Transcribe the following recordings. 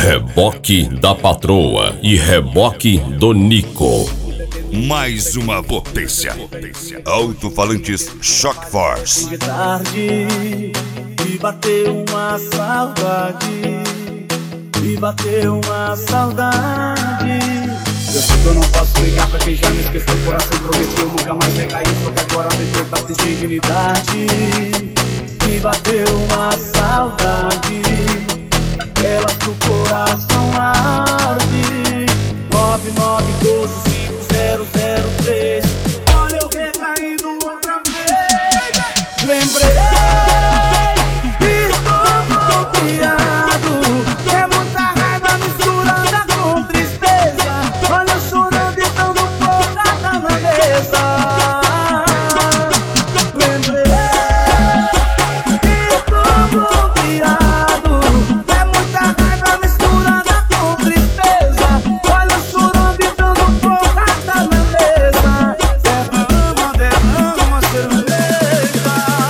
Reboque da patroa e reboque do Nico. Mais uma potência. Alto-falantes Shock Force. De tarde, me bateu uma saudade. Me bateu uma saudade. Eu sei que eu não posso ligar pra quem já me esqueceu. O coração prometeu nunca mais recair. Só que agora me deu tanta dignidade. Me bateu uma saudade. Elas do coração arde. 99125003. Olha eu recaindo outra vez. Lembrei, estou bloqueado. É muita raiva misturada com tristeza. Olha eu chorando e dando porrada na mesa. Lembrei, estou bloqueado. É muita raiva misturada com tristeza. Olha eu chorando e dando porrada na mesa. Derrama cerveja.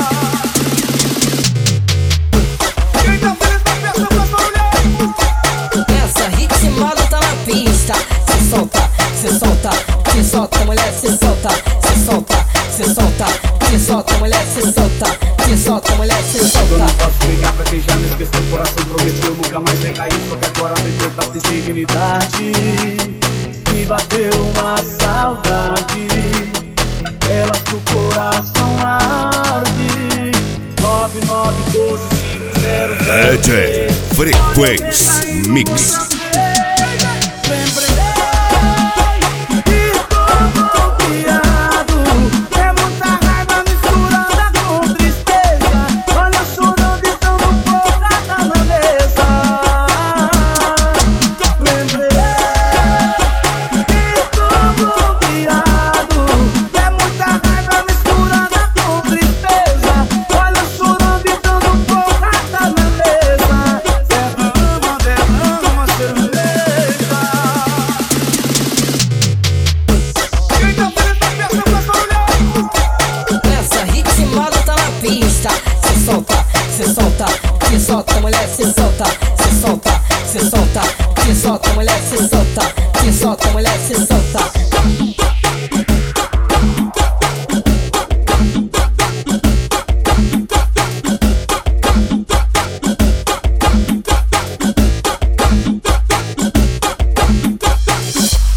Quem tá feliz na festa faz barulho. Essa ritmada tá na pista. Se solta, se solta, se solta, mulher, se solta, se solta, se solta, se solta, mulher, se solta, se solta, mulher, se Eu solta. não posso ligar pra quem já me esqueceu. O coração prometeu nunca mais recair. Só que agora me deu tanta dignidade. Me bateu uma saudade. Elas do coração arde. 99125003. DJ Frequência Mix. Lembrei, estou bloqueado. É muita raiva misturada com tristeza. Olha eu chorando e dando porrada na mesa. Lembrei, estou bloqueado. É muita raiva misturada com tristeza. Olha eu chorando e dando porrada na mesa. Derrama cerveja. Quem tá feliz na festa faz barulho. Essa ritmada tá na pista. Se solta, se solta, se solta, mulher, se